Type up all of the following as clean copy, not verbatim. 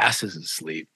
ass is asleep.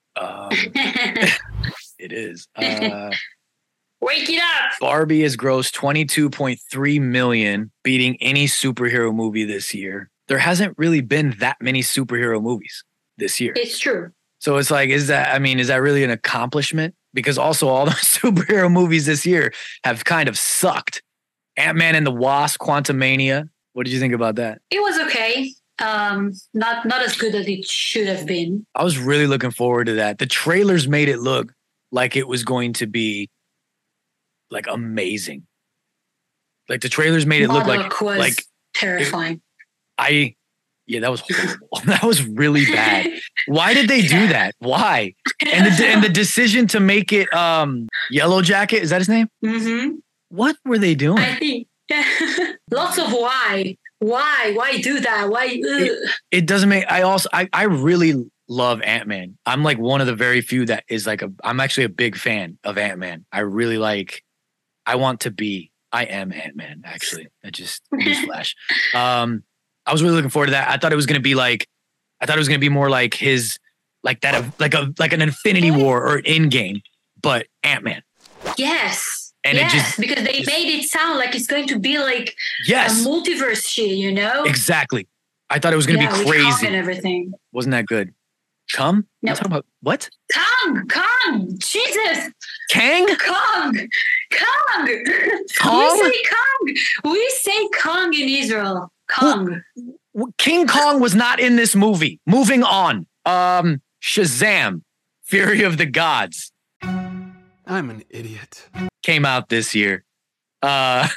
It is. Wake it up. Barbie has grossed $22.3 million, beating any superhero movie this year. There hasn't really been that many superhero movies this year. It's true. So it's like, is that really an accomplishment? Because also all the superhero movies this year have kind of sucked. Ant-Man and the Wasp, Quantumania. What did you think about that? It was okay. Not as good as it should have been. I was really looking forward to that. The trailers made it look like it was going to be like amazing. Like the trailers made it look like terrifying. That was horrible. That was really bad. Why did they do that? Why? And the decision to make it Yellow Jacket, is that his name? Mm-hmm. What were they doing? I think lots of why. Why do that? Why? It doesn't make. I really love Ant-Man. I'm like one of the very few that is like I'm actually a big fan of Ant-Man. I really like. I am Ant-Man. Actually, I just newsflash. I was really looking forward to that. I thought it was going to be more like his, like that of like an Infinity War or an Endgame, but Ant-Man. Yes. And because they made it sound like it's going to be like a multiverse shit, you know? Exactly. I thought it was going to be crazy. Kong and everything. Wasn't that good? Chum? No. I'm talking about what? Kong. Jesus. Kang? Kong. We say Kong in Israel. Kong. King Kong was not in this movie. Moving on. Shazam! Fury of the Gods. I'm an idiot. Came out this year. I'll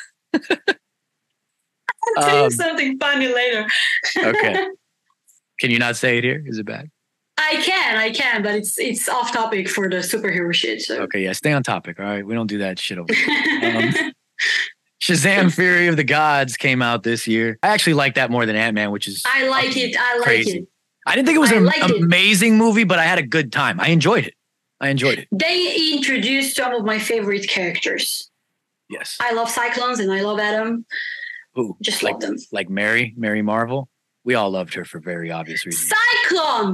tell you something funny later. Okay. Can you not say it here? Is it bad? I can, but it's off topic for the superhero shit. So. Okay, yeah, stay on topic. All right, we don't do that shit over here. Shazam! Fury of the Gods came out this year. I actually like that more than Ant-Man, which is I like it. I didn't think it was an amazing movie, but I had a good time. I enjoyed it. They introduced some of my favorite characters. Yes. I love Cyclones and I love Adam. Who? Just love them. Like Mary Marvel. We all loved her for very obvious reasons. Cyclone.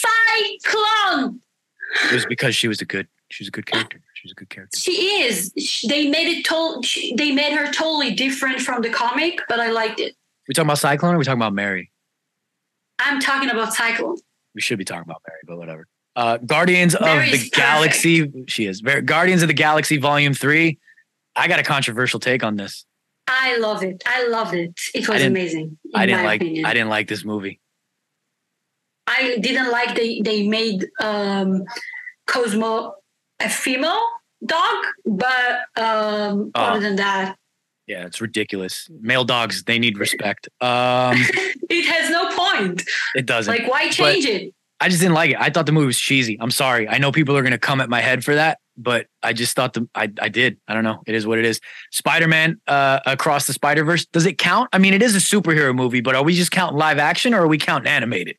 It was because she was a good character. She was a good character. She is. They made her totally different from the comic, but I liked it. We talking about Cyclone or we talking about Mary? I'm talking about Cyclone. We should be talking about Mary, but whatever. Guardians of the Galaxy. She is. Guardians of the Galaxy Volume 3. I got a controversial take on this. I love it. It was amazing. I didn't like this movie. I didn't like they made Cosmo a female dog, but other than that. Yeah, it's ridiculous. Male dogs, they need respect. It has no point. It doesn't. Like, why change it? I just didn't like it. I thought the movie was cheesy. I'm sorry. I know people are going to come at my head for that, but I just thought I did. I don't know. It is what it is. Spider-Man Across the Spider-Verse. Does it count? I mean, it is a superhero movie, but are we just counting live action or are we counting animated?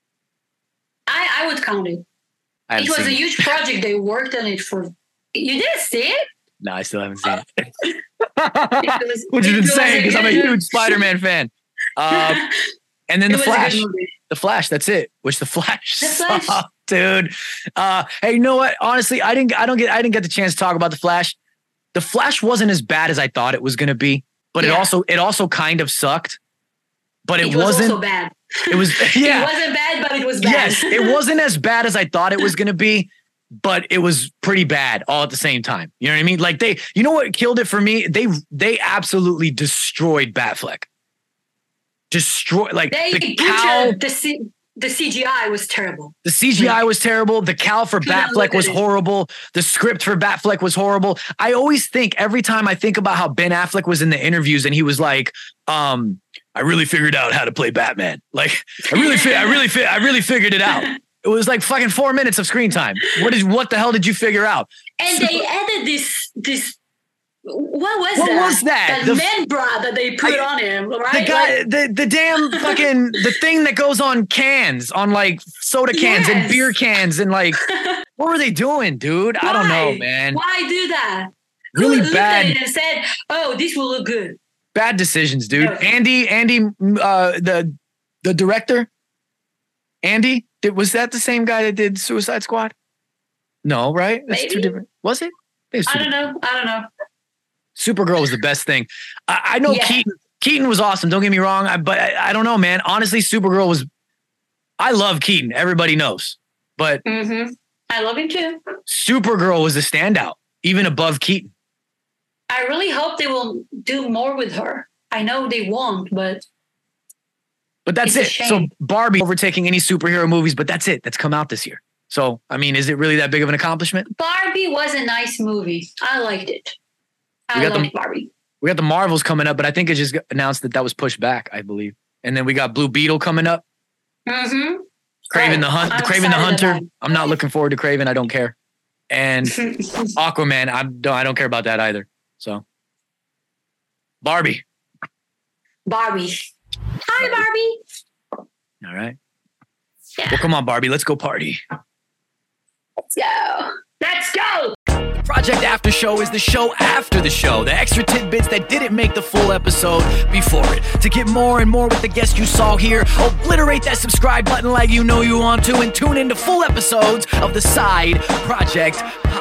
I would count it. It was a huge project. They worked on it for. You didn't see it? No, I still haven't seen it. Which is insane because I'm a huge Spider-Man fan. And then The Flash. The Flash, that's it. Which The Flash sucked, dude. Hey, you know what? Honestly, I didn't get the chance to talk about The Flash. The Flash wasn't as bad as I thought it was going to be, but it also kind of sucked. But it wasn't also bad. It was yeah. It wasn't bad, but it was bad. Yes, it wasn't as bad as I thought it was going to be, but it was pretty bad all at the same time. You know what I mean? Like you know what killed it for me? They absolutely destroyed Batfleck. The cowl. The CGI was terrible. The CGI was terrible. The cowl for Batfleck was horrible. The script for Batfleck was horrible. I always think every time I think about how Ben Affleck was in the interviews and he was like, I really figured out how to play Batman. Like I really figured it out. It was like fucking 4 minutes of screen time. What the hell did you figure out? And they added this. What was that? That man bra that they put on him, right? The guy, the damn fucking the thing that goes on cans, on like soda cans and beer cans, and like, what were they doing, dude? Why? I don't know, man. Why do that? Really Who bad. Looked at it and said, "Oh, this will look good." Bad decisions, dude. No. Andy, the director, Andy, Was that the same guy that did Suicide Squad? No, right? That's Maybe. two different. Was it? I don't know. Supergirl was the best thing. I know Keaton was awesome. Don't get me wrong. But I don't know, man. Honestly, Supergirl was. I love Keaton. Everybody knows. But I love him too. Supergirl was the standout, even above Keaton. I really hope they will do more with her. I know they won't, but that's it. So Barbie overtaking any superhero movies, but that's it. That's come out this year. So, I mean, is it really that big of an accomplishment? Barbie was a nice movie. I liked it. I liked Barbie. We got the Marvels coming up, but I think it just announced that was pushed back, I believe. And then we got Blue Beetle coming up. Mm-hmm. Kraven the Hunter. I'm not looking forward to Kraven. I don't care. And Aquaman. I don't care about that either. So, Barbie. Hi, Barbie. All right. Yeah. Well, come on, Barbie. Let's go party. Let's go. Project After Show is the show after the show. The extra tidbits that didn't make the full episode before it. To get more and more with the guests you saw here, obliterate that subscribe button like you know you want to and tune into full episodes of the Side Project